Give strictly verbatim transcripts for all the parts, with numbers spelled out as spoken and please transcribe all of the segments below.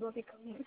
doivent quand même.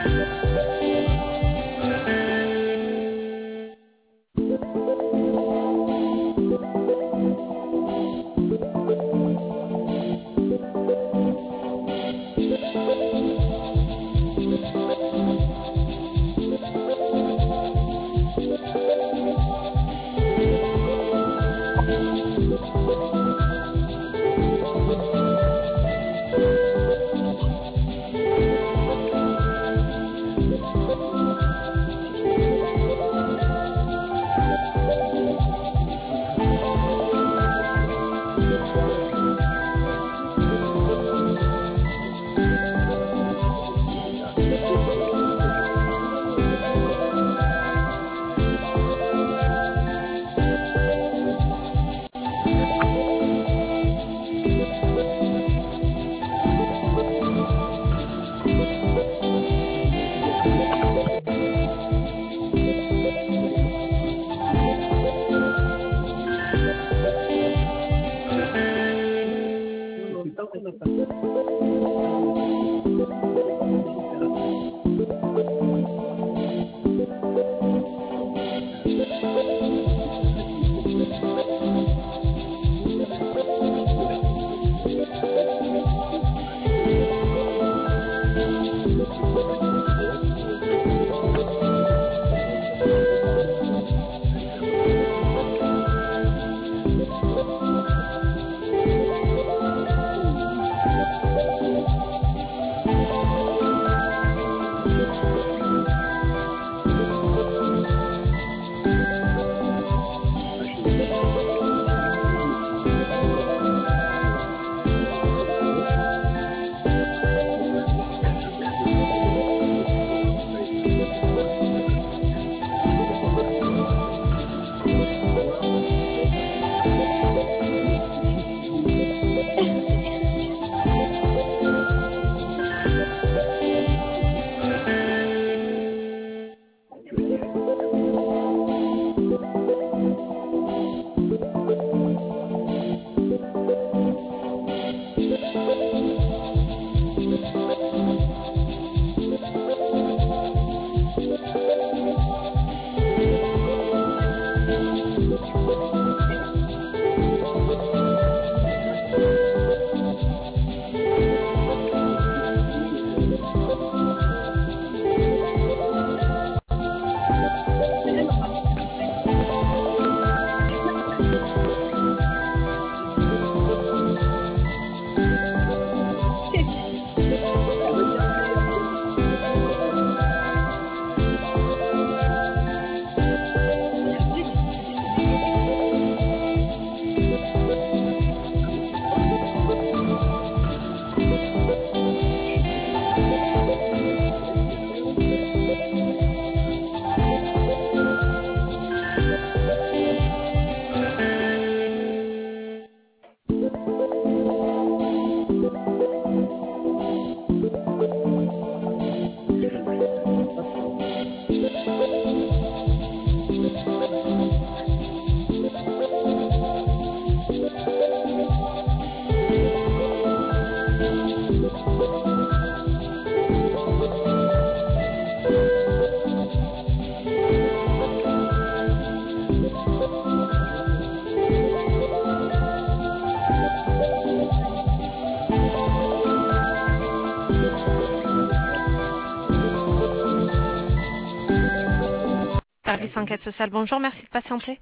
Service enquête sociale, bonjour, merci de patienter.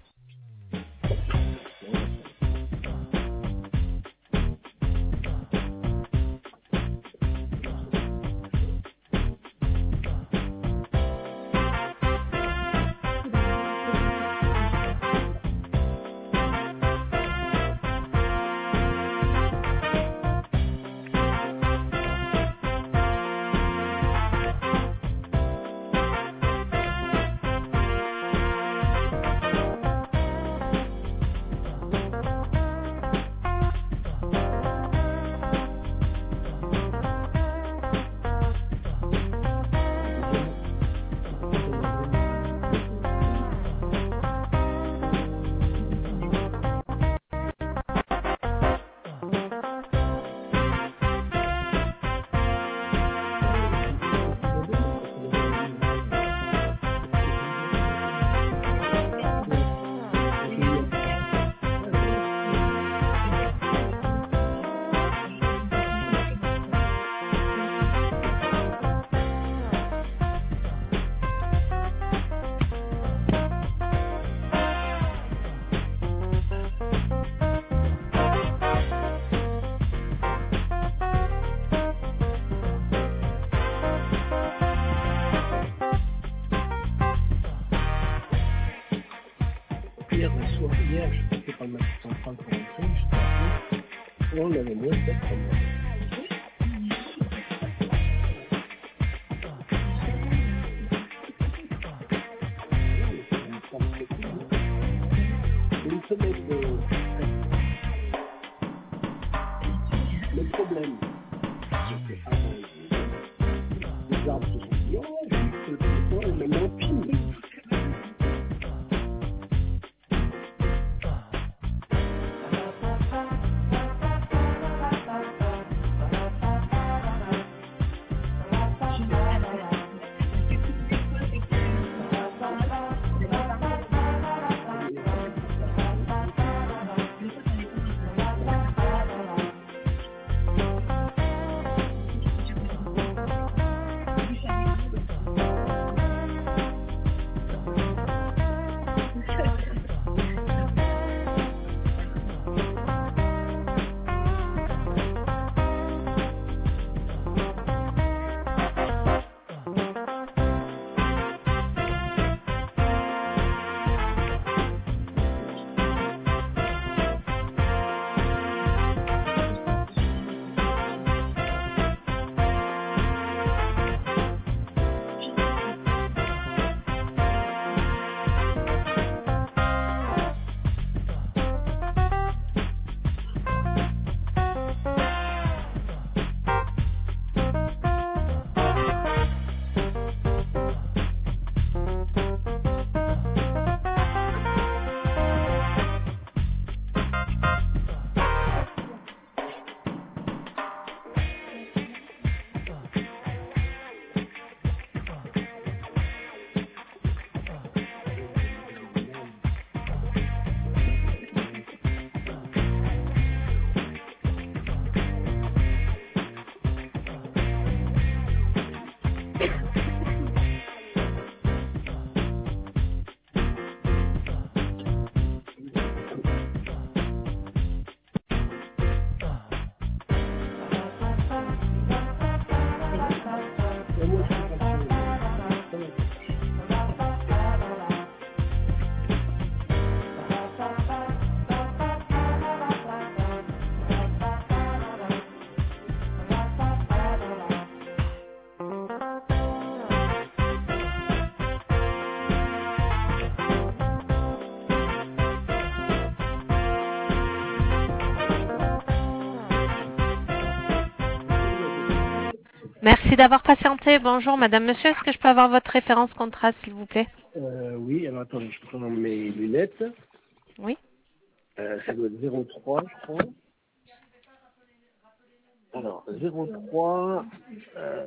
hier, je passais par le marché central pour rentrer, je suis appelé, on avait moins de problème. C'est une semaine de... Le problème, c'est que avant, les arbres se sont dit, oh, j'ai vu que le temps est maintenant pile. Merci d'avoir patienté. Bonjour, madame, monsieur. Est-ce que je peux avoir votre référence contrat, s'il vous plaît? Euh, oui, alors attendez, je prends mes lunettes. Oui. Euh, ça doit être zéro trois, je crois. Alors, zéro trois, euh,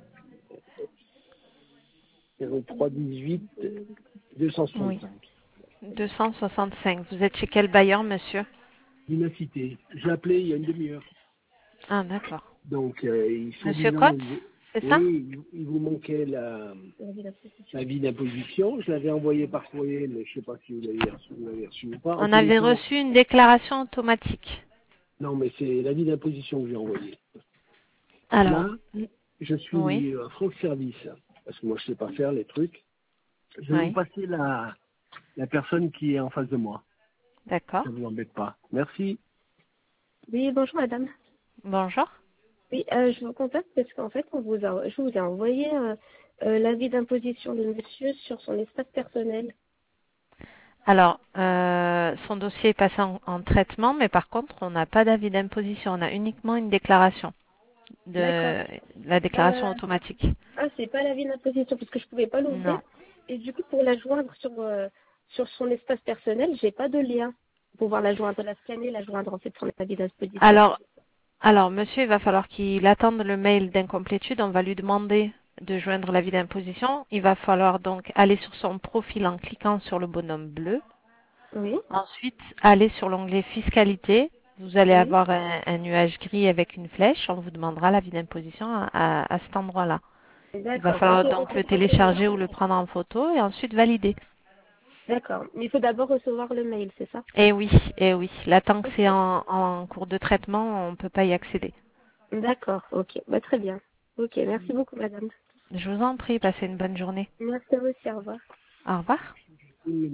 zéro trois dix-huit, deux cent Oui. soixante-cinq. deux cent soixante-cinq. Vous êtes chez quel bailleur, monsieur? L'inacité. J'ai appelé il y a une demi-heure. Ah, d'accord. Donc, euh, ils sont Monsieur disant, Cotte, c'est ça? oui, il il vous manquait la, l'avis d'imposition. Je l'avais envoyé par courrier, mais je ne sais pas si vous l'avez reçu, vous l'avez reçu ou pas. En On tous les avait cas, reçu une déclaration automatique. non, mais c'est l'avis d'imposition que j'ai envoyé. Alors, Là, je oui, suis à France Service, parce que moi, je ne sais pas faire les trucs. Je vais vous oui, passer la, la personne qui est en face de moi. d'accord. Ça ne vous embête pas. Merci. Oui, bonjour madame. Bonjour. Oui, euh, je vous contacte parce qu'en fait, on vous a, je vous ai envoyé euh, euh, l'avis d'imposition de monsieur sur son espace personnel. Alors, euh, son dossier est passé en, en traitement, mais par contre, on n'a pas d'avis d'imposition. On a uniquement une déclaration, D'accord. de la déclaration Euh, automatique. ah, c'est pas l'avis d'imposition parce que je pouvais pas l'ouvrir. Non. Et du coup, pour la joindre sur euh, sur son espace personnel, j'ai pas de lien pour pouvoir la joindre, la scanner, la joindre en fait sur l'avis d'imposition. Alors, alors, monsieur, il va falloir qu'il attende le mail d'incomplétude. On va lui demander de joindre l'avis d'imposition. Il va falloir donc aller sur son profil en cliquant sur le bonhomme bleu. Oui, Ensuite, aller sur l'onglet Fiscalité. Vous allez oui. avoir un, un nuage gris avec une flèche. On vous demandera l'avis d'imposition à, à- à cet endroit-là. Il va D'accord. falloir Ok, donc ok. le télécharger ou le prendre en photo et ensuite valider. D'accord. Mais il faut d'abord recevoir le mail, c'est ça? Et oui, et oui. Là, tant que c'est Ok. en, en cours de traitement, on ne peut pas y accéder. D'accord. Ok. Bah, très bien. Ok. Merci beaucoup, madame. Je vous en prie, passez une bonne journée. Merci à vous aussi. Au revoir. Au revoir.